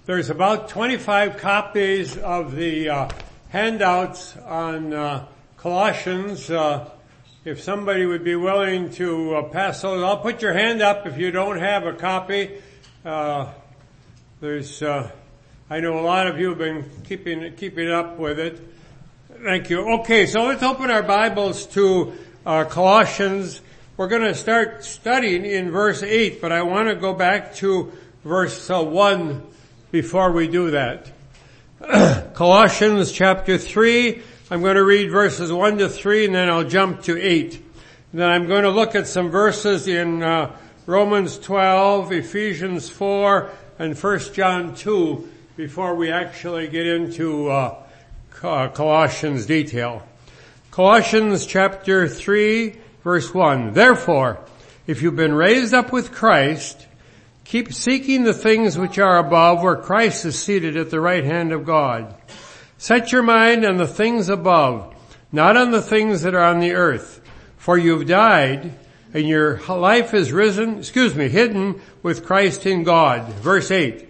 There's about 25 copies of the handouts on Colossians. If somebody would be willing to pass those, I'll put your hand up if you don't have a copy. I know a lot of you have been keeping up with it. Thank you. Okay, so let's open our Bibles to Colossians. We're going to start studying in verse 8, but I want to go back to verse 1 before we do that. Colossians chapter 3, I'm going to read verses 1 to 3 and then I'll jump to 8. And then I'm going to look at some verses in Romans 12, Ephesians 4, and 1 John 2 before we actually get into Colossians detail. Colossians chapter 3, verse 1. Therefore, if you've been raised up with Christ, keep seeking the things which are above, where Christ is seated at the right hand of God. Set your mind on the things above, not on the things that are on the earth. For you've died, and your life is hidden with Christ in God. Verse 8.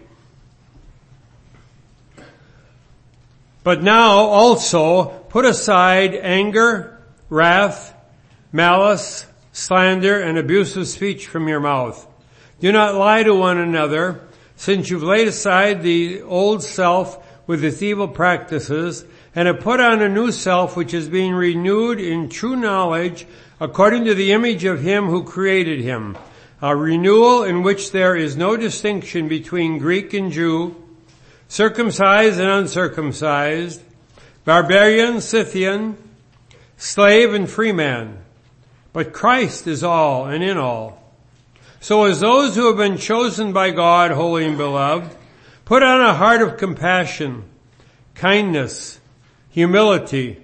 But now also put aside anger, wrath, malice, slander, and abusive speech from your mouth. Do not lie to one another, since you've laid aside the old self with its evil practices, and have put on a new self which is being renewed in true knowledge according to the image of him who created him. A renewal in which there is no distinction between Greek and Jew, circumcised and uncircumcised, barbarian, Scythian, slave and free man. But Christ is all and in all. So as those who have been chosen by God, holy and beloved, put on a heart of compassion, kindness, humility,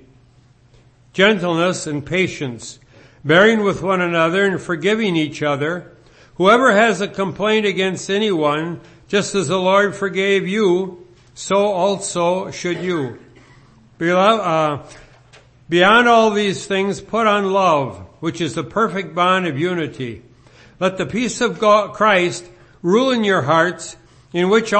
gentleness, and patience, bearing with one another and forgiving each other. Whoever has a complaint against anyone, just as the Lord forgave you, so also should you. Beyond all these things, put on love, which is the perfect bond of unity. Let the peace of Christ rule in your hearts, in which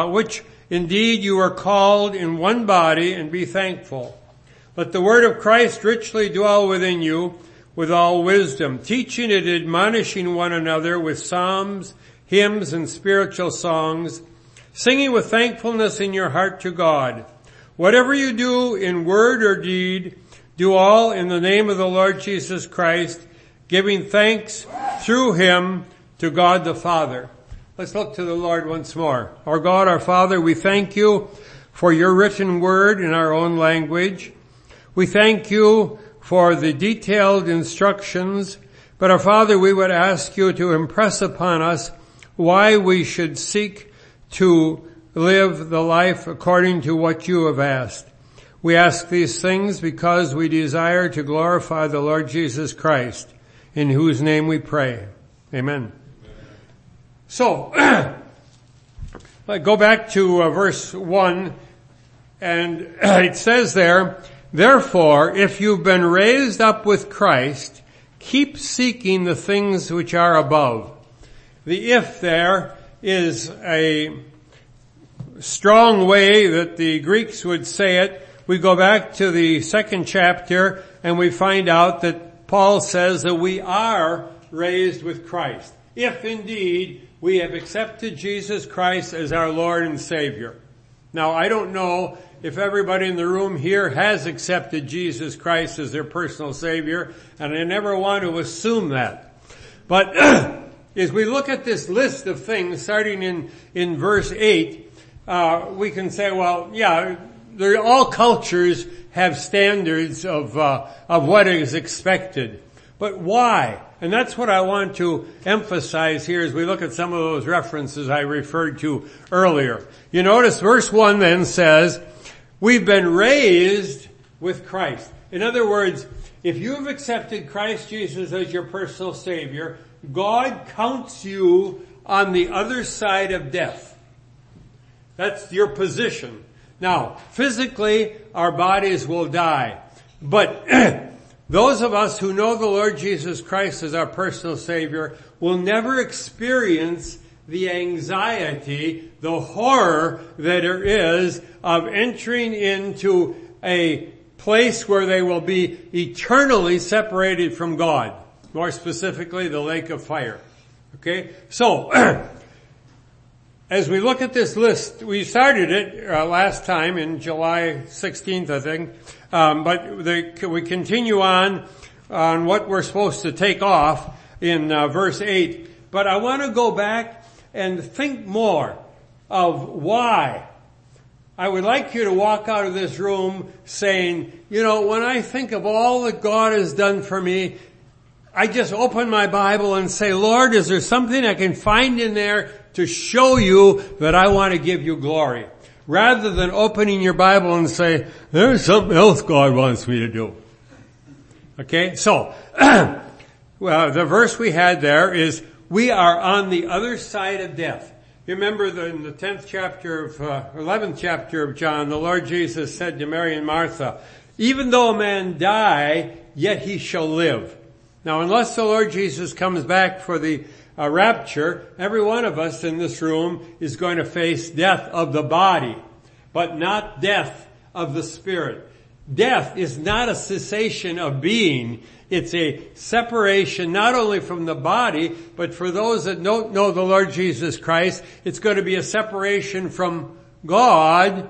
indeed you are called in one body, and be thankful. Let the word of Christ richly dwell within you with all wisdom, teaching and admonishing one another with psalms, hymns, and spiritual songs, singing with thankfulness in your heart to God. Whatever you do in word or deed, do all in the name of the Lord Jesus Christ, giving thanks through him to God the Father. Let's look to the Lord once more. Our God, our Father, we thank you for your written word in our own language. We thank you for the detailed instructions. But our Father, we would ask you to impress upon us why we should seek to live the life according to what you have asked. We ask these things because we desire to glorify the Lord Jesus Christ, in whose name we pray. Amen. So, go back to verse 1, and it says there, therefore, if you've been raised up with Christ, keep seeking the things which are above. The if there is a strong way that the Greeks would say it. We go back to the second chapter and we find out that Paul says that we are raised with Christ, if indeed we have accepted Jesus Christ as our Lord and Savior. Now, I don't know if everybody in the room here has accepted Jesus Christ as their personal Savior, and I never want to assume that. But as we look at this list of things, starting in verse 8, we can say, well, yeah, all cultures have standards of what is expected. But why? And that's what I want to emphasize here as we look at some of those references I referred to earlier. You notice verse 1 then says, we've been raised with Christ. In other words, if you've accepted Christ Jesus as your personal Savior, God counts you on the other side of death. That's your position. Now, physically, our bodies will die. But those of us who know the Lord Jesus Christ as our personal Savior will never experience the anxiety, the horror that there is of entering into a place where they will be eternally separated from God. More specifically, the lake of fire. Okay? So, as we look at this list, we started it last time in July 16th, I think, but we continue on what we're supposed to take off in verse 8. But I want to go back and think more of why. I would like you to walk out of this room saying, when I think of all that God has done for me, I just open my Bible and say, Lord, is there something I can find in there to show you that I want to give you glory? Rather than opening your Bible and say, there's something else God wants me to do. Okay, so, well, the verse we had there is, we are on the other side of death. You remember in the 11th chapter of John, the Lord Jesus said to Mary and Martha, even though a man die, yet he shall live. Now, unless the Lord Jesus comes back for the rapture, every one of us in this room is going to face death of the body, but not death of the spirit. Death is not a cessation of being. It's a separation not only from the body, but for those that don't know the Lord Jesus Christ, it's going to be a separation from God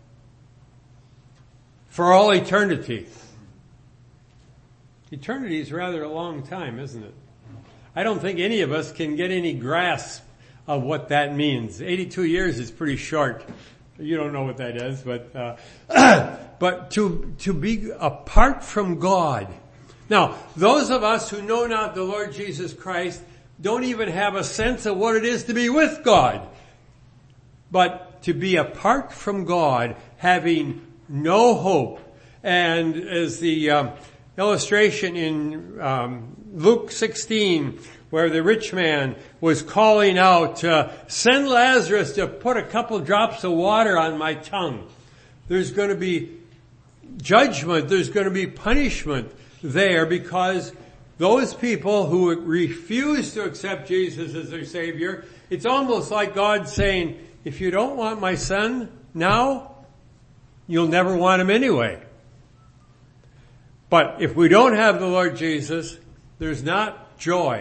for all eternity. Eternity is rather a long time, isn't it? I don't think any of us can get any grasp of what that means. 82 years is pretty short. You don't know what that is, but to be apart from God. Now, those of us who know not the Lord Jesus Christ don't even have a sense of what it is to be with God. But to be apart from God, having no hope. And as the illustration in Luke 16, where the rich man was calling out, send Lazarus to put a couple drops of water on my tongue. There's going to be judgment, there's going to be punishment there, because those people who refuse to accept Jesus as their Savior, it's almost like God saying, if you don't want my son now, you'll never want him anyway. But if we don't have the Lord Jesus, there's not joy.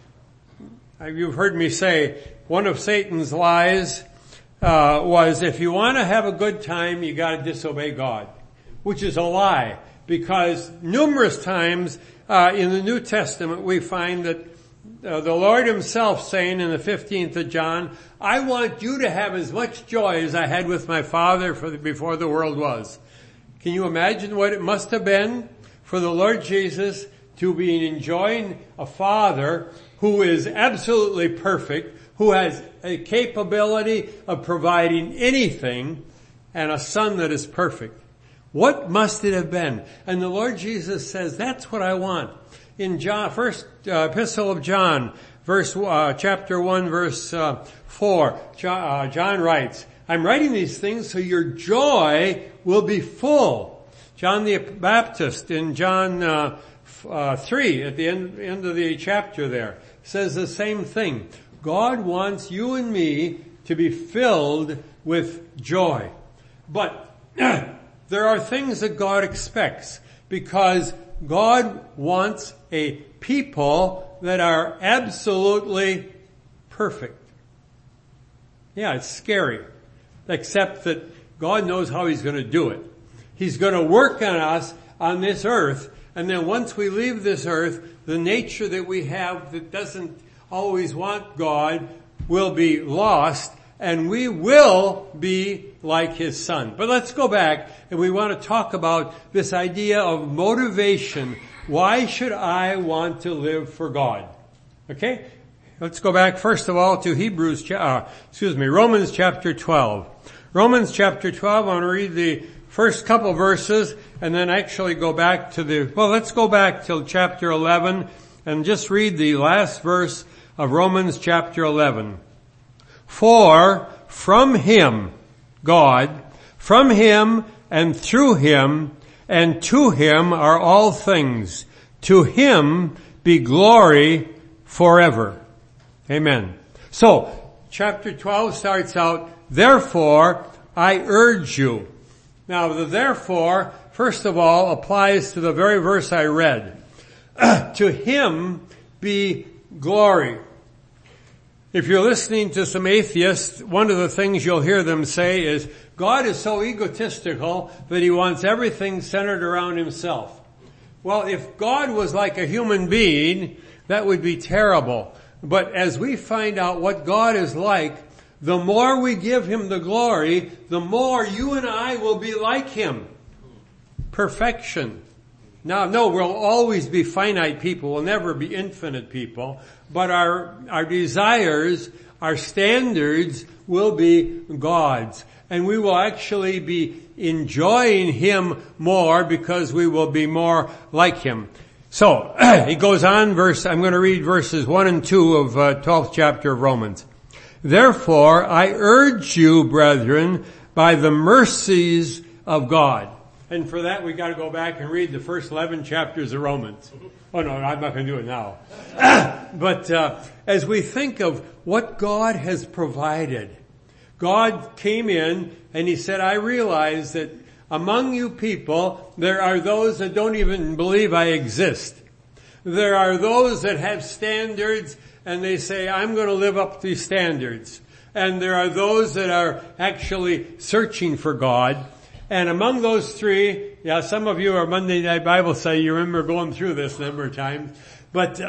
You've heard me say, one of Satan's lies was, if you want to have a good time, you got to disobey God, which is a lie, because numerous times in the New Testament we find that the Lord himself saying in the 15th of John, I want you to have as much joy as I had with my Father before the world was. Can you imagine what it must have been for the Lord Jesus to be enjoying a Father who is absolutely perfect, who has a capability of providing anything, and a Son that is perfect? What must it have been? And the Lord Jesus says, that's what I want. In John, first epistle of John, chapter 1, verse 4, John writes, I'm writing these things so your joy will be full. John the Baptist in John 3, at the end of the chapter there, says the same thing. God wants you and me to be filled with joy. But there are things that God expects, because God wants a people that are absolutely perfect. Yeah, it's scary, except that God knows how He's going to do it. He's going to work on us on this earth, and then once we leave this earth, the nature that we have that doesn't always want God will be lost, and we will be like His Son. But let's go back, and we want to talk about this idea of motivation. Why should I want to live for God? Okay? Let's go back first of all to Romans chapter 12. Romans chapter 12, I want to read the first couple verses, and then actually go back to let's go back till chapter 11, and just read the last verse of Romans chapter 11. For from Him, God, from Him and through Him and to Him are all things. To Him be glory forever. Amen. So, chapter 12 starts out, therefore I urge you. Now the therefore, first of all, applies to the very verse I read. To him be glory. If you're listening to some atheists, one of the things you'll hear them say is, God is so egotistical that he wants everything centered around himself. Well, if God was like a human being, that would be terrible. But as we find out what God is like, the more we give him the glory, the more you and I will be like him. Perfection. Now, no, we'll always be finite people. We'll never be infinite people. But our desires, our standards will be God's. And we will actually be enjoying him more because we will be more like him. So, it goes on, I'm going to read verses 1 and 2 of 12th chapter of Romans. Therefore, I urge you, brethren, by the mercies of God. And for that, we got to go back and read the first 11 chapters of Romans. Oh no, I'm not going to do it now. But as we think of what God has provided, God came in and he said, I realize that among you people, there are those that don't even believe I exist. There are those that have standards and they say, I'm going to live up to these standards. And there are those that are actually searching for God. And among those three, some of you are Monday Night Bible study, you remember going through this a number of times. But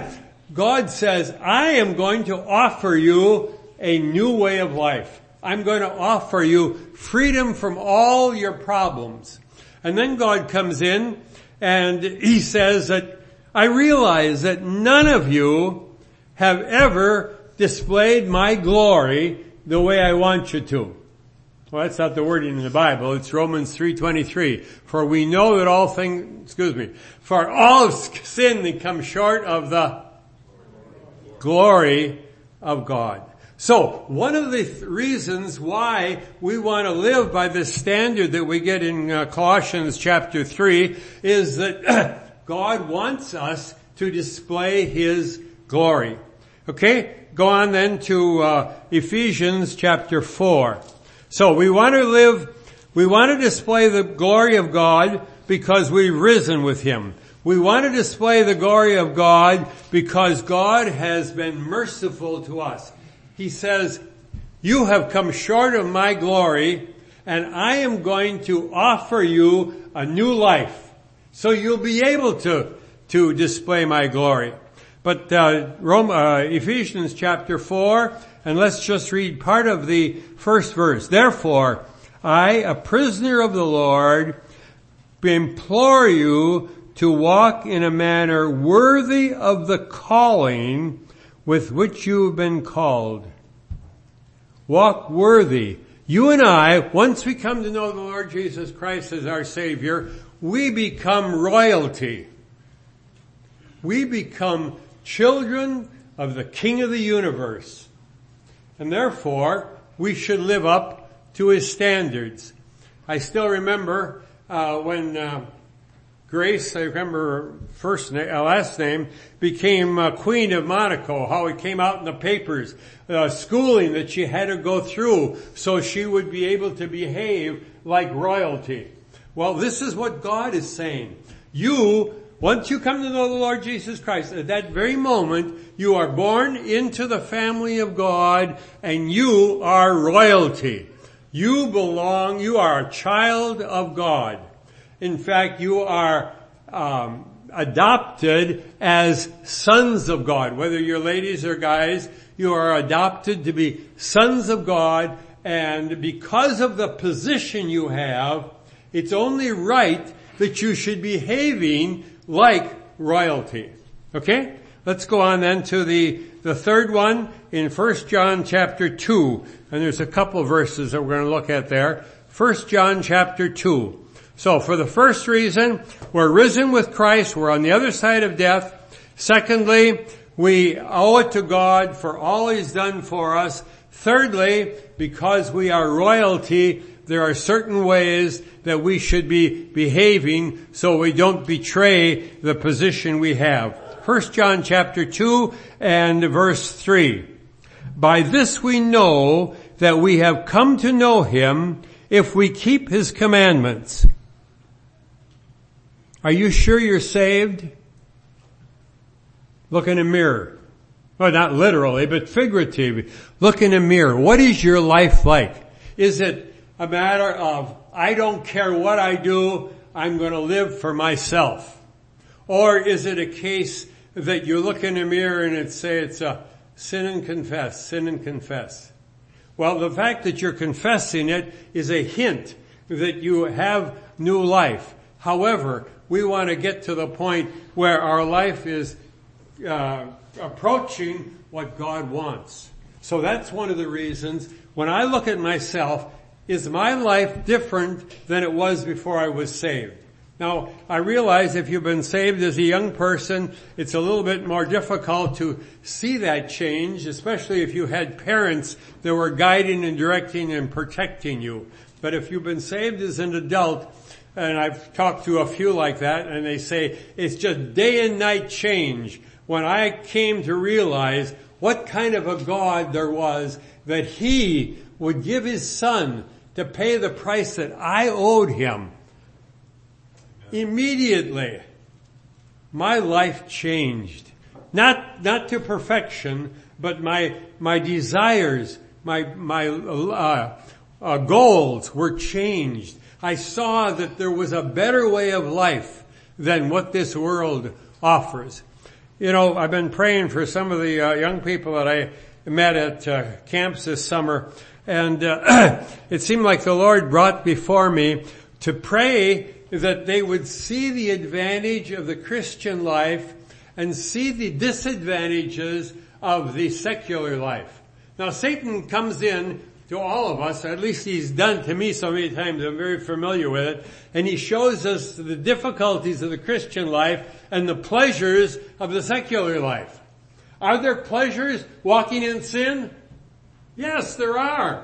God says, I am going to offer you a new way of life. I'm going to offer you freedom from all your problems. And then God comes in and he says that I realize that none of you have ever displayed my glory the way I want you to. Well, that's not the wording in the Bible. It's Romans 3:23. For we know that for all sin that comes short of the glory of God. So, one of the reasons why we want to live by this standard that we get in Colossians chapter 3 is that God wants us to display his glory. Okay? Go on then to Ephesians chapter 4. So we want to display the glory of God because we've risen with him. We want to display the glory of God because God has been merciful to us. He says, you have come short of my glory and I am going to offer you a new life. So you'll be able to display my glory. But Ephesians chapter 4, and let's just read part of the first verse. Therefore, I, a prisoner of the Lord, implore you to walk in a manner worthy of the calling with which you have been called. Walk worthy. You and I, once we come to know the Lord Jesus Christ as our Savior, we become royalty. We become children of the King of the universe. And therefore, we should live up to his standards. I still remember when Grace, I remember her last name, became Queen of Monaco, how it came out in the papers, schooling that she had to go through so she would be able to behave like royalty. Well, this is what God is saying. Once you come to know the Lord Jesus Christ, at that very moment, you are born into the family of God and you are royalty. You are a child of God. In fact, you are adopted as sons of God. Whether you're ladies or guys, you are adopted to be sons of God, and because of the position you have, it's only right that you should be behaving like royalty. Okay? Let's go on then to the third one in 1 John chapter 2. And there's a couple of verses that we're going to look at there. 1 John chapter 2. So for the first reason, we're risen with Christ. We're on the other side of death. Secondly, we owe it to God for all he's done for us. Thirdly, because we are royalty, there are certain ways that we should be behaving so we don't betray the position we have. 1 John chapter 2 and verse 3. By this we know that we have come to know him if we keep his commandments. Are you sure you're saved? Look in a mirror. Well, not literally, but figuratively. Look in a mirror. What is your life like? Is it a matter of, I don't care what I do, I'm going to live for myself? Or is it a case that you look in a mirror and it's a sin and confess, sin and confess? Well, the fact that you're confessing it is a hint that you have new life. However, we want to get to the point where our life is approaching what God wants. So that's one of the reasons when I look at myself, is my life different than it was before I was saved? Now, I realize if you've been saved as a young person, it's a little bit more difficult to see that change, especially if you had parents that were guiding and directing and protecting you. But if you've been saved as an adult, and I've talked to a few like that, and they say it's just day and night change. When I came to realize what kind of a God there was, that he would give his son to pay the price that I owed him. Immediately, my life changed. Not to perfection, but my desires, my goals were changed. I saw that there was a better way of life than what this world offers. You know, I've been praying for some of the young people that I met at camps this summer, and it seemed like the Lord brought before me to pray that they would see the advantage of the Christian life and see the disadvantages of the secular life. Now, Satan comes in to all of us, at least he's done to me so many times, I'm very familiar with it, and he shows us the difficulties of the Christian life and the pleasures of the secular life. Are there pleasures walking in sin? Yes, there are.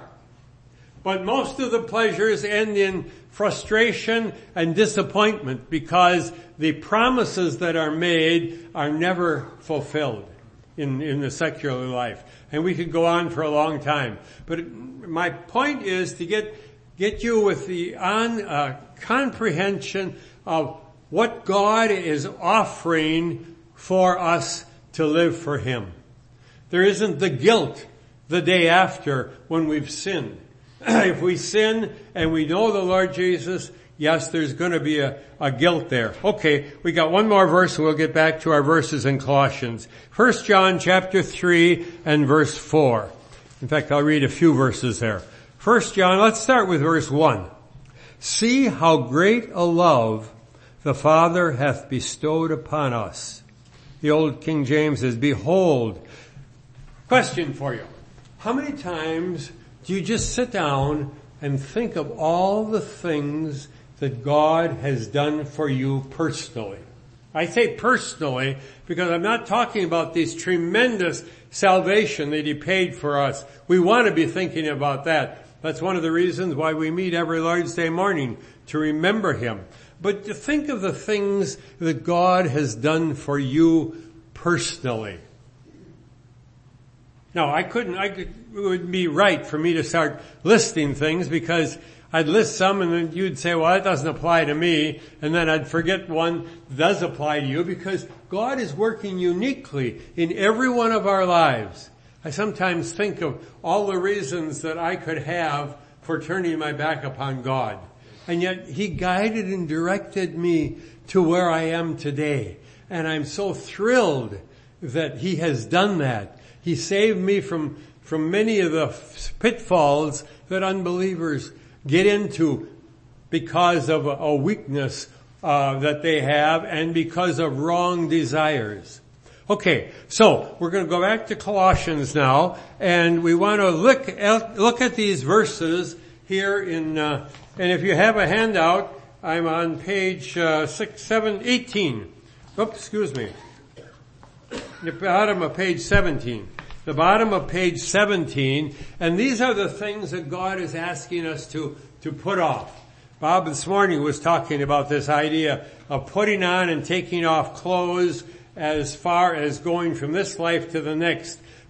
But most of the pleasures end in frustration and disappointment because the promises that are made are never fulfilled in the secular life. And we could go on for a long time. But my point is to get you with the comprehension of what God is offering for us to live for him. There isn't the guilt the day after when we've sinned. If we sin and we know the Lord Jesus, yes, there's going to be a guilt there. Okay, we got one more verse, and we'll get back to our verses in Colossians. 1 John chapter 3 and verse 4. In fact, I'll read a few verses there. 1 John, let's start with verse 1. See how great a love the Father hath bestowed upon us. The old King James says, behold. Question for you. How many times do you just sit down and think of all the things that God has done for you personally? I say personally because I'm not talking about this tremendous salvation that he paid for us. We want to be thinking about that. That's one of the reasons why we meet every Lord's Day morning, to remember him. But to think of the things that God has done for you personally. Now, it would be right for me to start listing things because I'd list some and then you'd say, well, that doesn't apply to me. And then I'd forget one that does apply to you because God is working uniquely in every one of our lives. I sometimes think of all the reasons that I could have for turning my back upon God. And yet he guided and directed me to where I am today. And I'm so thrilled that he has done that. He saved me from many of the pitfalls that unbelievers get into because of a weakness that they have and because of wrong desires. Okay, so we're going to go back to Colossians now, and we want to look at these verses here in, and if you have a handout, I'm on page 18. Oops, excuse me. The bottom of page 17. The bottom of page 17, and these are the things that God is asking us to put off. Bob this morning was talking about this idea of putting on and taking off clothes as far as going from this life to the next.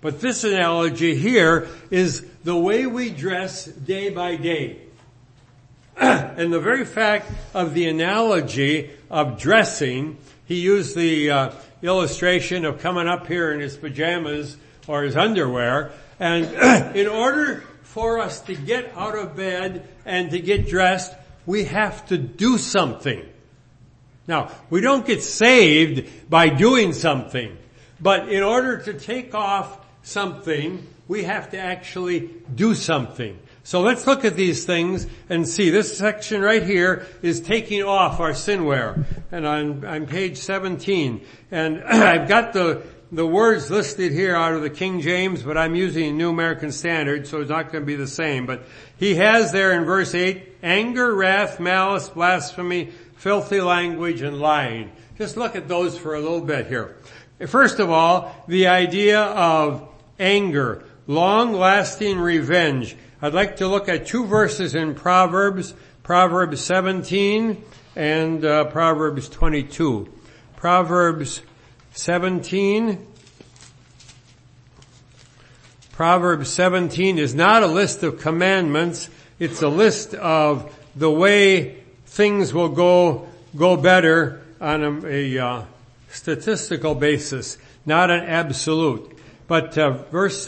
But this analogy here is the way we dress day by day. And the very fact of the analogy of dressing, he used the illustration of coming up here in his pajamas or his underwear. And in order for us to get out of bed and to get dressed, we have to do something. Now, we don't get saved by doing something. But in order to take off something, we have to actually do something. So let's look at these things and see. This section right here is taking off our sinware. And on page 17. And I've got the words listed here out of the King James, but I'm using a New American Standard, so it's not going to be the same. But he has there in verse 8, anger, wrath, malice, blasphemy, filthy language, and lying. Just look at those for a little bit here. First of all, the idea of anger, long-lasting revenge. I'd like to look at two verses in Proverbs 17 and Proverbs 22. Proverbs 17 is not a list of commandments. It's a list of the way things will go better on a statistical basis, not an absolute. But verse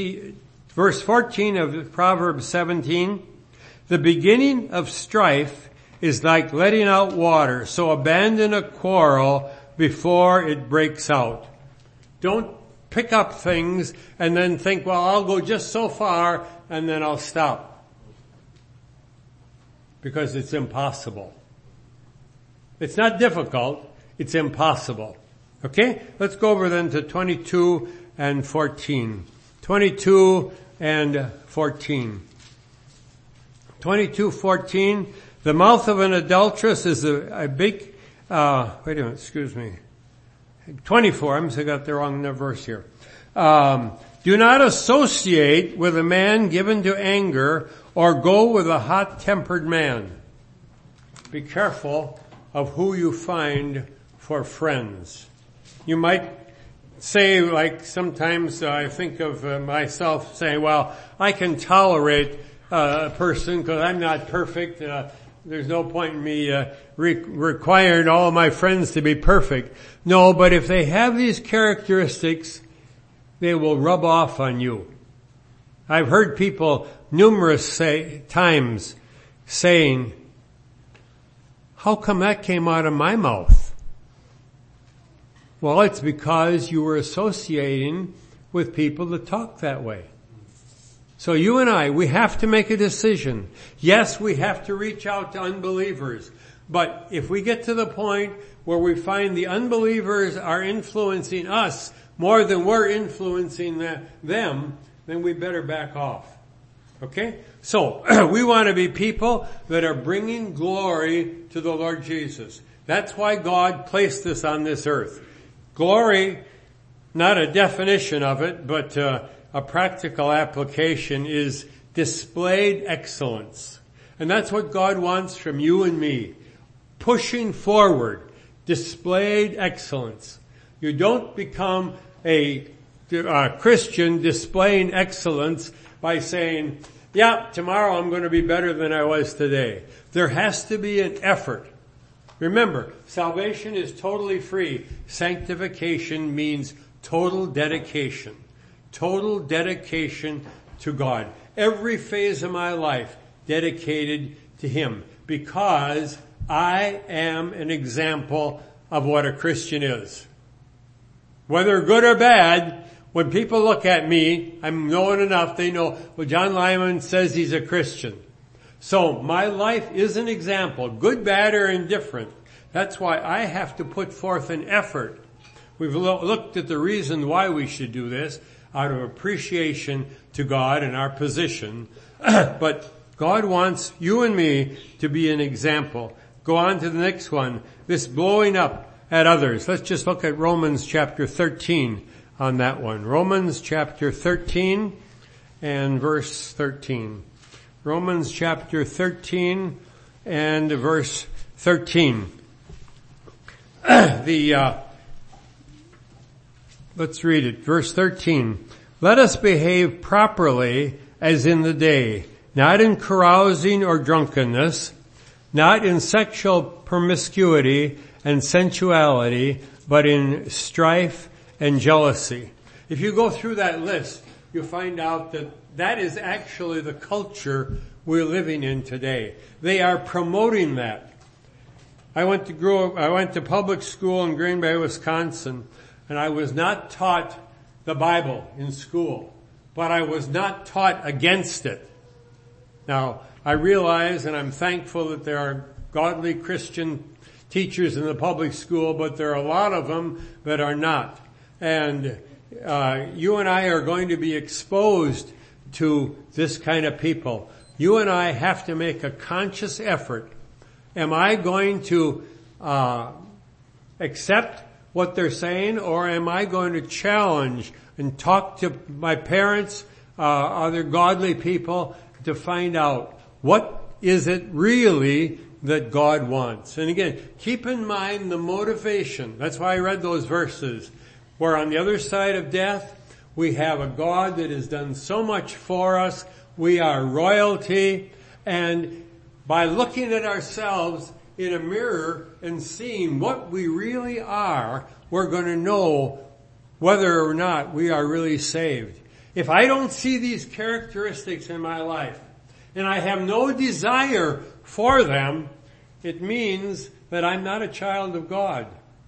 14 of Proverbs 17, the beginning of strife is like letting out water, so abandon a quarrel before it breaks out. Don't pick up things and then think, well, I'll go just so far and then I'll stop. Because it's impossible. It's not difficult, it's impossible. Okay? Let's go over then to 22 and 14. 22 and 14. 22:14. The mouth of an adulteress is a big, wait a minute, excuse me. 24, I got the wrong verse here. Do not associate with a man given to anger or go with a hot-tempered man. Be careful of who you find for friends. You might say, like sometimes I think of myself saying, well, I can tolerate a person because I'm not perfect. There's no point in me requiring all my friends to be perfect. No, but if they have these characteristics, they will rub off on you. I've heard people numerous times saying, how come that came out of my mouth? Well, it's because you were associating with people that talk that way. So you and I, we have to make a decision. Yes, we have to reach out to unbelievers. But if we get to the point where we find the unbelievers are influencing us more than we're influencing them, then we better back off. Okay? So, we want to be people that are bringing glory to the Lord Jesus. That's why God placed us on this earth. Glory, not a definition of it, but a practical application is displayed excellence. And that's what God wants from you and me. Pushing forward, displayed excellence. You don't become a Christian displaying excellence by saying, yeah, tomorrow I'm going to be better than I was today. There has to be an effort. Remember, salvation is totally free. Sanctification means total dedication. Total dedication to God. Every phase of my life dedicated to Him. Because I am an example of what a Christian is. Whether good or bad, when people look at me, I'm known enough, they know, well, John Lyman says he's a Christian. So my life is an example, good, bad, or indifferent. That's why I have to put forth an effort. We've looked at the reason why we should do this out of appreciation to God and our position. But God wants you and me to be an example. Go on to the next one. This blowing up at others. Let's just look at Romans chapter 13 on that one. Romans chapter 13 and verse 13. Romans chapter 13 and verse 13. Let's read it. Verse 13. Let us behave properly as in the day, not in carousing or drunkenness, not in sexual promiscuity and sensuality, but in strife and jealousy. If you go through that list, you'll find out that that is actually the culture we're living in today. They are promoting that. I went to public school in Green Bay, Wisconsin, and I was not taught the Bible in school, but I was not taught against it. Now, I realize and I'm thankful that there are godly Christian teachers in the public school, but there are a lot of them that are not. And you and I are going to be exposed to this kind of people. You and I have to make a conscious effort. Am I going to accept what they're saying, or am I going to challenge and talk to my parents, other godly people, to find out what is it really that God wants? And again, keep in mind the motivation. That's why I read those verses, where on the other side of death, we have a God that has done so much for us. We are royalty, and by looking at ourselves in a mirror and seeing what we really are, we're going to know whether or not we are really saved. If I don't see these characteristics in my life, and I have no desire for them, it means that I'm not a child of God.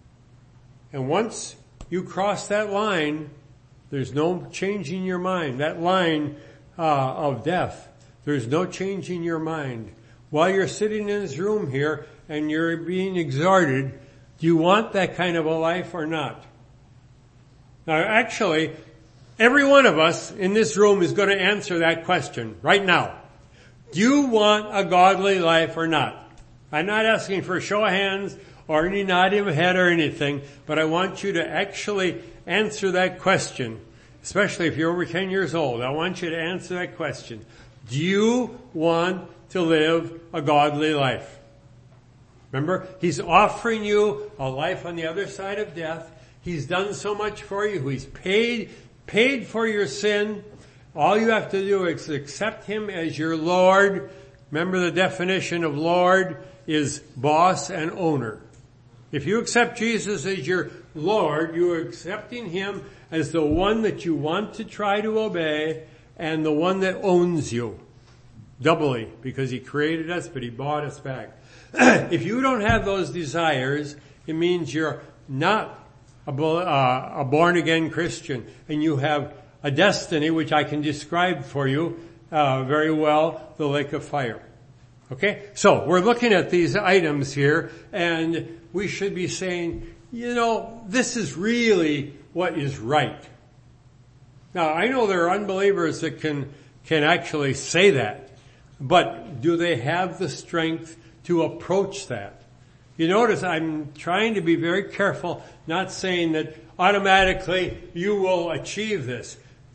And once you cross that line, there's no changing your mind. That line of death, there's no changing your mind. While you're sitting in this room here and you're being exhorted, do you want that kind of a life or not? Now actually, every one of us in this room is going to answer that question right now. Do you want a godly life or not? I'm not asking for a show of hands or any nodding of head or anything, but I want you to actually answer that question, especially if you're over 10 years old. I want you to answer that question. Do you want to live a godly life? Remember, He's offering you a life on the other side of death. He's done so much for you. He's paid for your sin. All you have to do is accept Him as your Lord. Remember, the definition of Lord is boss and owner. If you accept Jesus as your Lord, you are accepting Him as the one that you want to try to obey and the one that owns you. Doubly, because He created us, but He bought us back. If you don't have those desires, it means you're not a born-again Christian, and you have a destiny which I can describe for you very well, the lake of fire. Okay? So, we're looking at these items here, and we should be saying, this is really what is right. Now, I know there are unbelievers that can actually say that, but do they have the strength to approach that? You notice I'm trying to be very careful, not saying that automatically you will achieve this.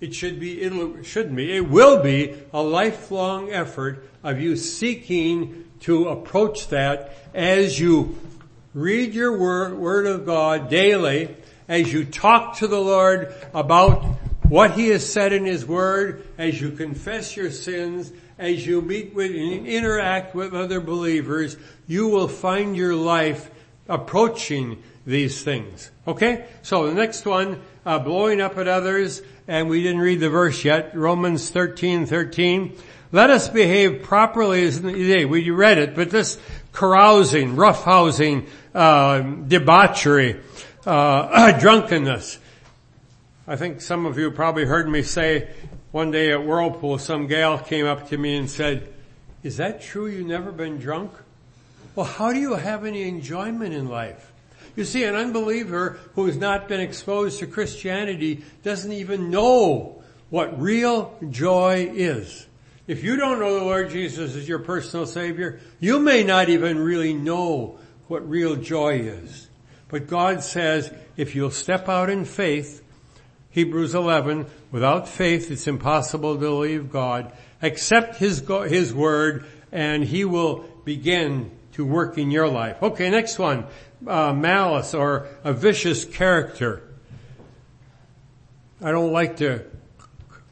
It will be a lifelong effort of you seeking to approach that as you read your word of God daily, as you talk to the Lord about what He has said in His word, as you confess your sins, as you meet with and interact with other believers, you will find your life approaching these things. Okay? So the next one, blowing up at others, and we didn't read the verse yet, Romans 13:13. Let us behave properly as in the day. We read it, but this carousing, roughhousing, debauchery, drunkenness. I think some of you probably heard me say one day at Whirlpool, some gal came up to me and said, "Is that true you've never been drunk?" Well, how do you have any enjoyment in life? You see, an unbeliever who has not been exposed to Christianity doesn't even know what real joy is. If you don't know the Lord Jesus as your personal Savior, you may not even really know what real joy is. But God says, if you'll step out in faith, Hebrews 11, without faith it's impossible to believe God. Accept His word and He will begin to work in your life. Okay, next one. Malice or a vicious character. I don't like to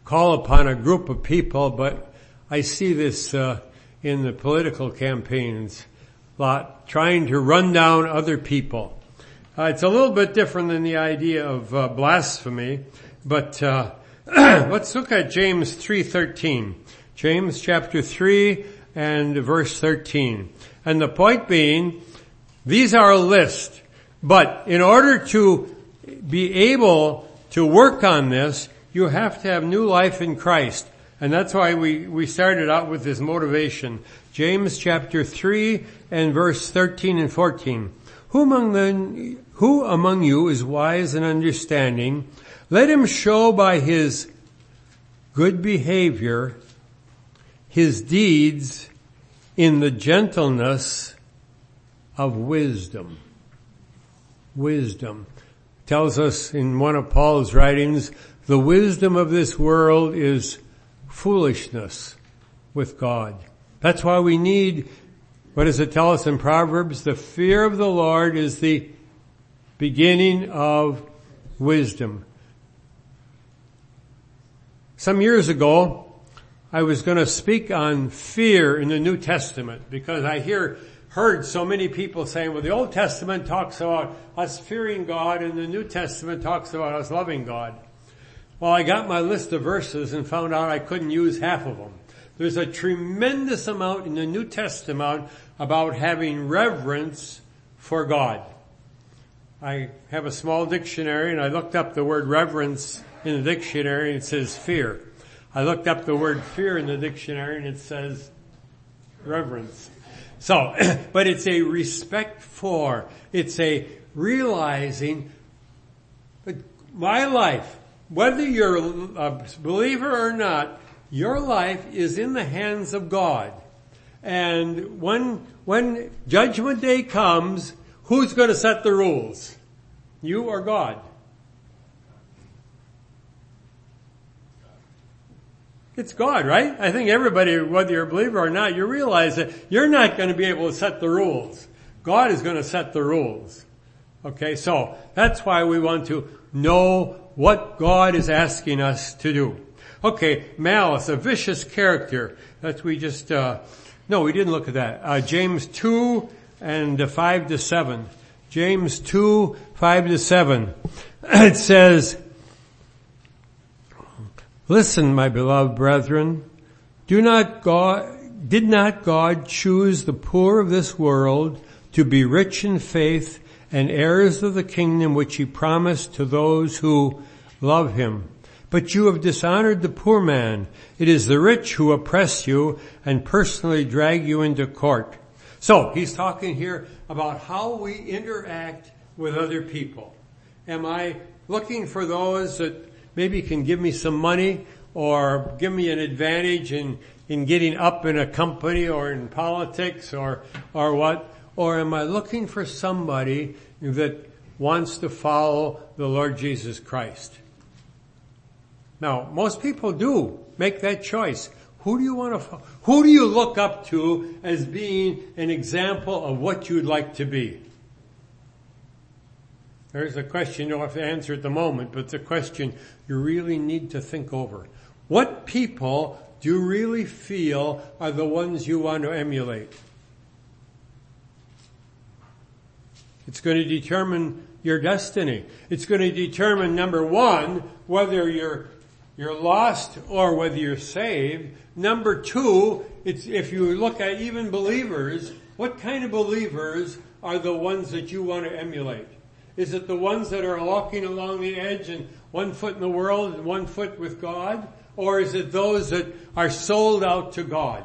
call upon a group of people, but I see this in the political campaigns a lot, trying to run down other people. It's a little bit different than the idea of blasphemy, but let's look at James 3:13. James chapter 3 and verse 13. And the point being, these are a list, but in order to be able to work on this, you have to have new life in Christ. And that's why we started out with this motivation. James chapter 3 and verse 13 and 14. Who among you is wise and understanding? Let him show by his good behavior his deeds in the gentleness of wisdom. Wisdom. Tells us in one of Paul's writings, the wisdom of this world is foolishness with God. That's why we need, what does it tell us in Proverbs? The fear of the Lord is the beginning of wisdom. Some years ago, I was going to speak on fear in the New Testament because I heard so many people saying, well, the Old Testament talks about us fearing God and the New Testament talks about us loving God. Well, I got my list of verses and found out I couldn't use half of them. There's a tremendous amount in the New Testament about having reverence for God. I have a small dictionary and I looked up the word reverence in the dictionary and it says fear. I looked up the word fear in the dictionary and it says reverence. So, but it's a respect for, it's a realizing, but my life, whether you're a believer or not, your life is in the hands of God. And when Judgment Day comes, who's going to set the rules? You or God? It's God, right? I think everybody, whether you're a believer or not, you realize that you're not going to be able to set the rules. God is going to set the rules. Okay, so that's why we want to know what God is asking us to do. Okay, malice, a vicious character. That's we just, no, we didn't look at that. James 2 and 5-7. James 2, 5-7. It says, listen, my beloved brethren, did not God choose the poor of this world to be rich in faith and heirs of the kingdom which he promised to those who love him? But you have dishonored the poor man. It is the rich who oppress you and personally drag you into court. So, he's talking here about how we interact with other people. Am I looking for those that maybe can give me some money or give me an advantage in getting up in a company or in politics or what? Or am I looking for somebody that wants to follow the Lord Jesus Christ? Now, most people do make that choice. Who do you want to follow? Who do you look up to as being an example of what you'd like to be? There's a question you don't have to answer at the moment, but it's a question you really need to think over. What people do you really feel are the ones you want to emulate? It's going to determine your destiny. It's going to determine, number one, whether you're lost or whether you're saved. Number two, it's if you look at even believers, what kind of believers are the ones that you want to emulate? Is it the ones that are walking along the edge and one foot in the world and one foot with God? Or is it those that are sold out to God?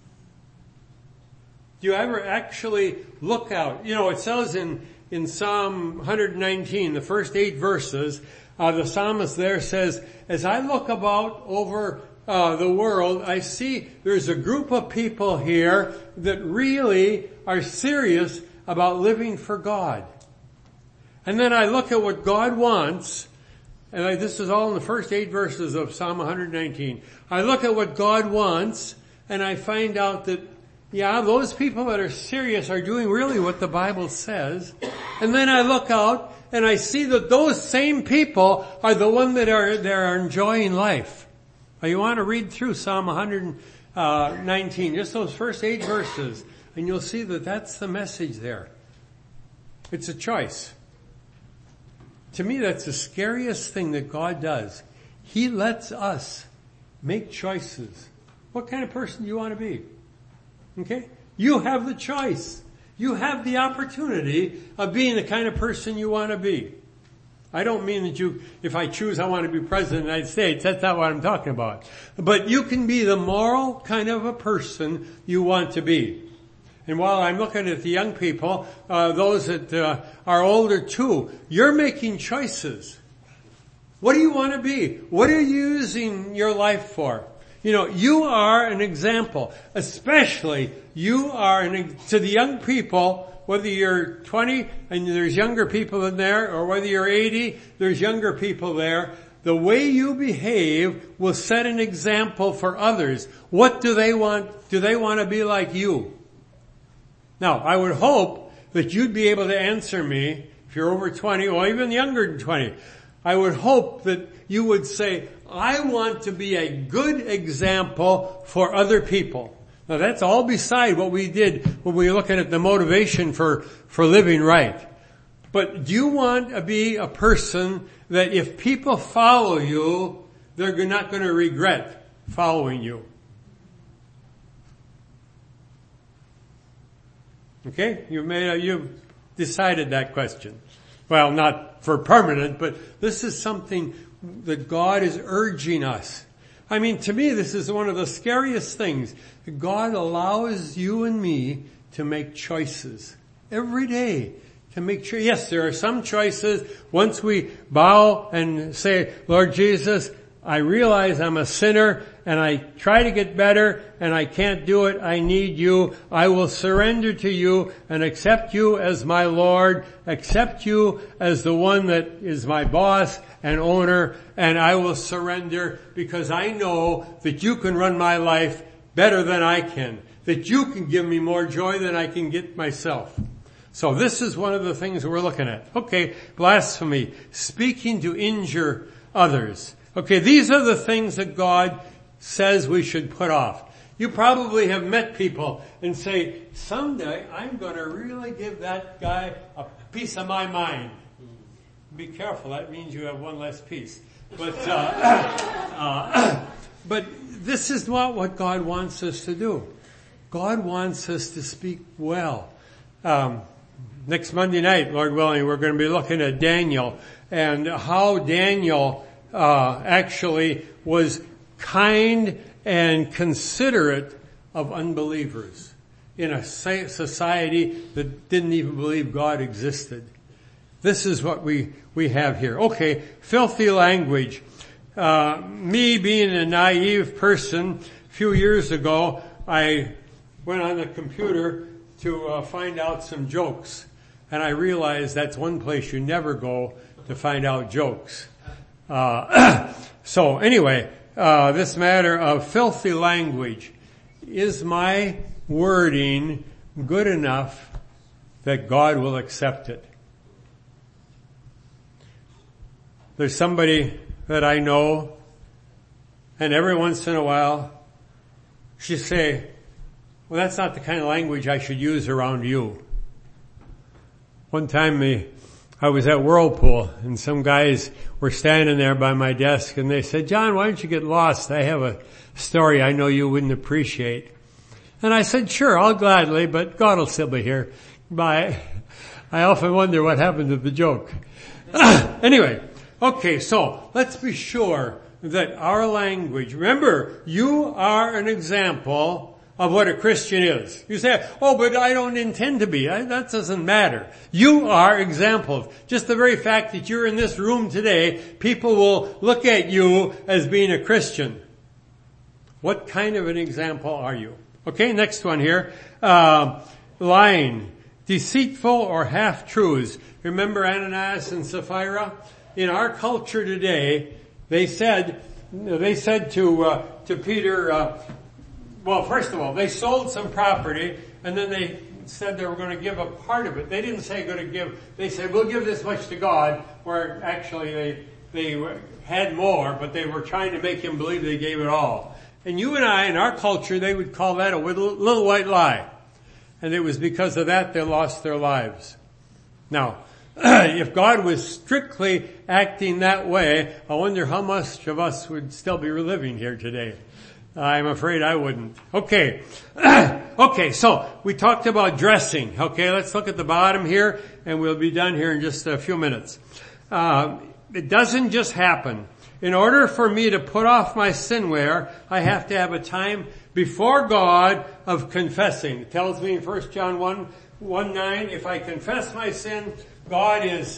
Do you ever actually look out? You know, it says in Psalm 119, the first 8 verses, the psalmist there says, as I look about over the world, I see there's a group of people here that really are serious about living for God. And then I look at what God wants, and this is all in the first 8 verses of Psalm 119. I look at what God wants, and I find out that, yeah, those people that are serious are doing really what the Bible says. And then I look out, and I see that those same people are the ones that are enjoying life. You want to read through Psalm 119, just those first 8 verses, and you'll see that that's the message there. It's a choice. To me, that's the scariest thing that God does. He lets us make choices. What kind of person do you want to be? Okay? You have the choice. You have the opportunity of being the kind of person you want to be. I don't mean that if I choose I want to be president of the United States, that's not what I'm talking about. But you can be the moral kind of a person you want to be. And while I'm looking at the young people, those that are older too, you're making choices. What do you want to be? What are you using your life for? You are an example. Especially, you are to the young people, whether you're 20 and there's younger people in there, or whether you're 80, there's younger people there. The way you behave will set an example for others. What do they want? Do they want to be like you? Now, I would hope that you'd be able to answer me, if you're over 20 or even younger than 20. I would hope that you would say, I want to be a good example for other people. Now that's all beside what we did when we were looking at the motivation for living right. But do you want to be a person that if people follow you, they're not going to regret following you? Okay? You've decided that question. Well, not for permanent, but this is something that God is urging us. I mean, to me, this is one of the scariest things. God allows you and me to make choices every day. To make sure, yes, there are some choices. Once we bow and say, Lord Jesus, I realize I'm a sinner and I try to get better and I can't do it. I need you. I will surrender to you and accept you as my Lord, accept you as the one that is my boss and owner, and I will surrender because I know that you can run my life better than I can, that you can give me more joy than I can get myself. So this is one of the things that we're looking at. Okay, blasphemy, speaking to injure others. Okay, these are the things that God says we should put off. You probably have met people and say, someday I'm going to really give that guy a piece of my mind. Be careful, that means you have one less piece. But but this is not what God wants us to do. God wants us to speak well. Next Monday night, Lord willing, we're going to be looking at Daniel and how Daniel actually was kind and considerate of unbelievers in a society that didn't even believe God existed. This is what we have here. Okay, filthy language. Me being a naive person, a few years ago, I went on the computer to find out some jokes. And I realized that's one place you never go to find out jokes. So anyway, this matter of filthy language, is my wording good enough that God will accept it? There's somebody that I know, and every once in a while, she'll say, well, that's not the kind of language I should use around you. One time I was at Whirlpool, and some guys were standing there by my desk, and they said, John, why don't you get lost? I have a story I know you wouldn't appreciate. And I said, sure, I'll gladly, but God will still be here. Bye. I often wonder what happened to the joke. Anyway, okay, so let's be sure that our language, remember, you are an example of what a Christian is. You say, oh, but I don't intend to be. That doesn't matter. You are examples. Just the very fact that you're in this room today, people will look at you as being a Christian. What kind of an example are you? Okay, next one here. Lying. Deceitful or half-truths. Remember Ananias and Sapphira? In our culture today, they said to Peter, well, first of all, they sold some property, and then they said they were going to give a part of it. They didn't say going to give, they said, we'll give this much to God, where actually had more, but they were trying to make him believe they gave it all. And you and I, in our culture, they would call that a little white lie. And it was because of that they lost their lives. Now, if God was strictly acting that way, I wonder how much of us would still be living here today. I'm afraid I wouldn't. Okay. Okay, so we talked about dressing. Okay, let's look at the bottom here, and we'll be done here in just a few minutes. It doesn't just happen. In order for me to put off my sin wear, I have to have a time before God of confessing. It tells me in 1 John 1:9, if I confess my sin, God is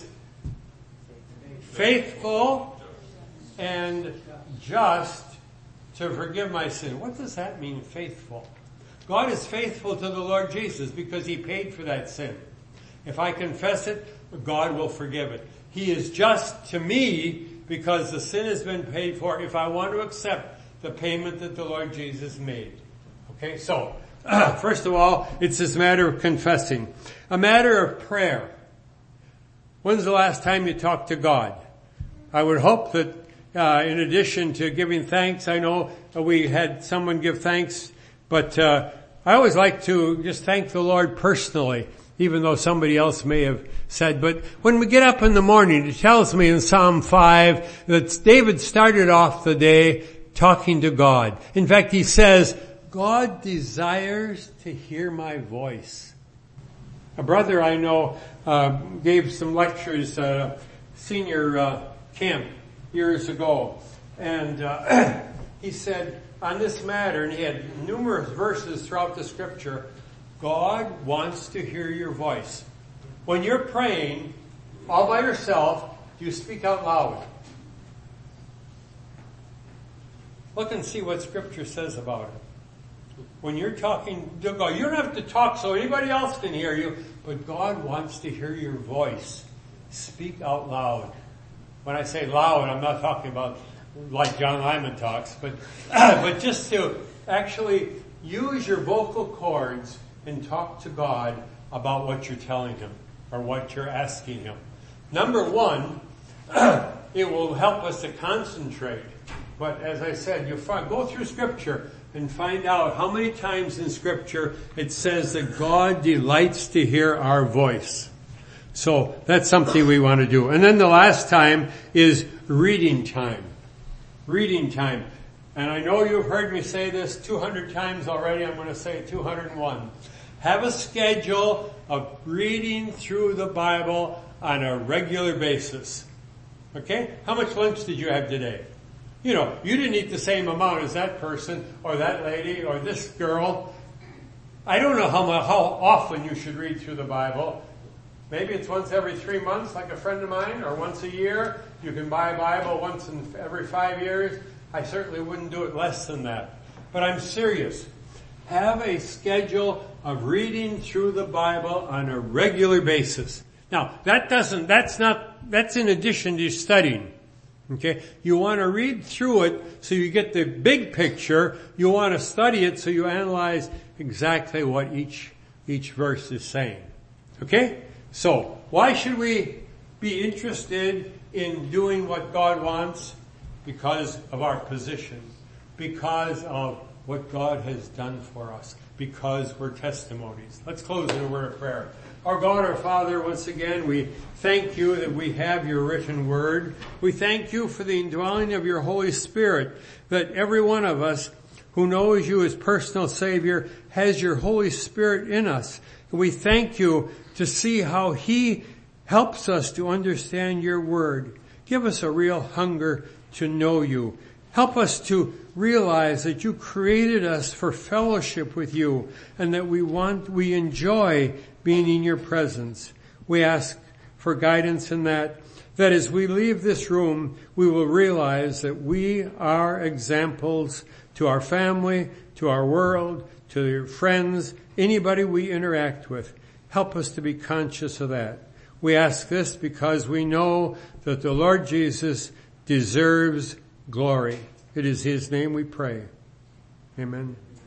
faithful and just to forgive my sin. What does that mean, faithful? God is faithful to the Lord Jesus because He paid for that sin. If I confess it, God will forgive it. He is just to me because the sin has been paid for if I want to accept the payment that the Lord Jesus made. Okay, so, first of all, it's this matter of confessing. A matter of prayer. When's the last time you talked to God? I would hope that in addition to giving thanks, I know we had someone give thanks, but I always like to just thank the Lord personally, even though somebody else may have said. But when we get up in the morning, it tells me in Psalm 5 that David started off the day talking to God. In fact, he says, God desires to hear my voice. A brother I know gave some lectures at a senior camp years ago, and he said on this matter, and he had numerous verses throughout the scripture, God wants to hear your voice. When you're praying all by yourself, you speak out loud. Look and see what scripture says about it. When you're talking to God, you don't have to talk so anybody else can hear you, but God wants to hear your voice. Speak out loud. When I say loud, I'm not talking about like John Lyman talks, but just to actually use your vocal cords and talk to God about what you're telling Him or what you're asking Him. Number one, it will help us to concentrate. But as I said, you go through Scripture and find out how many times in Scripture it says that God delights to hear our voice. So that's something we want to do. And then the last time is reading time. Reading time. And I know you've heard me say this 200 times already. I'm going to say it 201. Have a schedule of reading through the Bible on a regular basis. Okay? How much lunch did you have today? You know, you didn't eat the same amount as that person or that lady or this girl. I don't know how often you should read through the Bible. Maybe it's once every 3 months, like a friend of mine, or once a year. You can buy a Bible once in every 5 years. I certainly wouldn't do it less than that. But I'm serious. Have a schedule of reading through the Bible on a regular basis. Now, that's in addition to studying. Okay? You want to read through it so you get the big picture. You want to study it so you analyze exactly what each verse is saying. Okay? So, why should we be interested in doing what God wants? Because of our position. Because of what God has done for us. Because we're testimonies. Let's close in a word of prayer. Our God, our Father, once again, we thank you that we have your written word. We thank you for the indwelling of your Holy Spirit, that every one of us who knows you as personal Savior has your Holy Spirit in us. We thank you to see how He helps us to understand your word. Give us a real hunger to know you. Help us to realize that you created us for fellowship with you and that we enjoy being in your presence. We ask for guidance in that as we leave this room, we will realize that we are examples to our family, to our world, to your friends, anybody we interact with. Help us to be conscious of that. We ask this because we know that the Lord Jesus deserves glory. It is His name we pray. Amen.